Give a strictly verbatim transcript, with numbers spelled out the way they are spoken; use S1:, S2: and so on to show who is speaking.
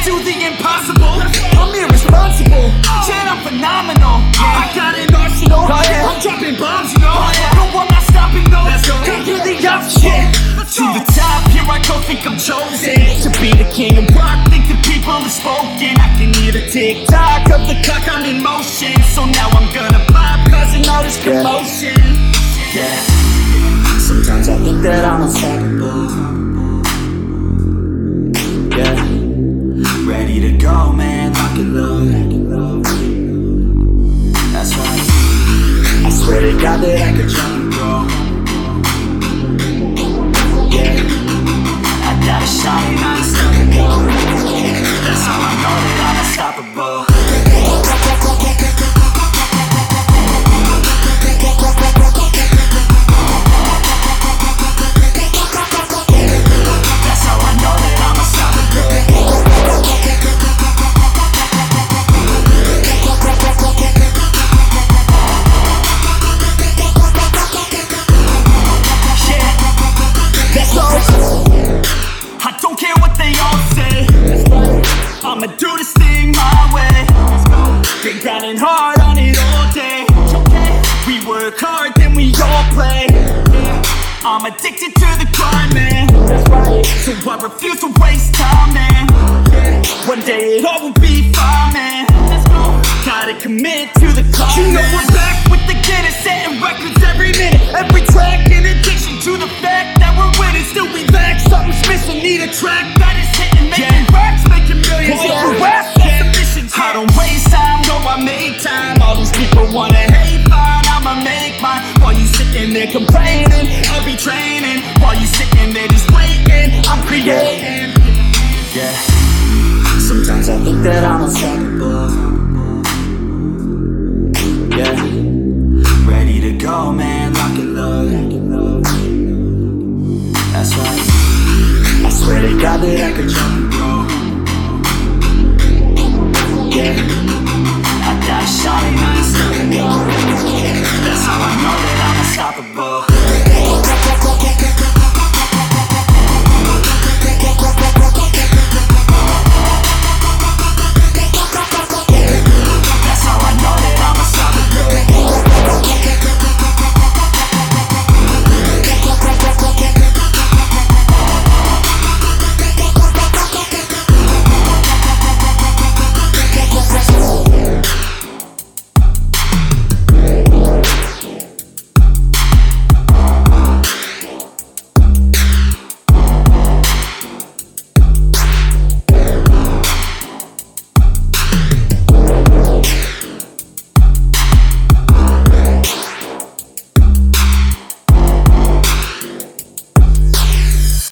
S1: do the impossible. I'm irresponsible, shit, I'm phenomenal. I got an arsenal, I'm dropping bombs, you know. No, I'm not stopping, no. Can't hear the option. To the top, here I go, think I'm chosen to be the king of rock, think the people have spoken. I can hear the tick-tock of the clock, I'm in motion. So now I'm gonna pop, causing all this commotion. Yeah, sometimes I think that I'm unstoppable. Yeah, ready to go, man, lock and load. That's right, I swear to God that I could jump and grow. Yeah, I got a shot and I'm unstoppable. That's how I know that I'm unstoppable. That's how I know that I'm unstoppable. I don't care what they all say, I'ma do this thing my way. Been grinding hard on it all day. We work hard, then we all play. I'm addicted to the grind, man. So I refuse to waste time, man. One day it all will be fine, man. Gotta commit to the cause. You know we're back with the Guinness, setting records every minute, every track. In addition to the fact that we're winning, still we back. Something's missing, need a track that is hitting, making yeah. racks, making millions. Yeah. Rap, yeah. Submissions, yeah. I don't waste time, no, I make time. All these people wanna hate, fine, I'ma make mine. While you sitting there complaining, I'll be training. While you sitting there just waiting, I'm creating. Yeah, sometimes I think that I'm unstoppable. Yeah, ready to go, man, lock and load. That's right, I swear to God that I could jump and grow. Yeah.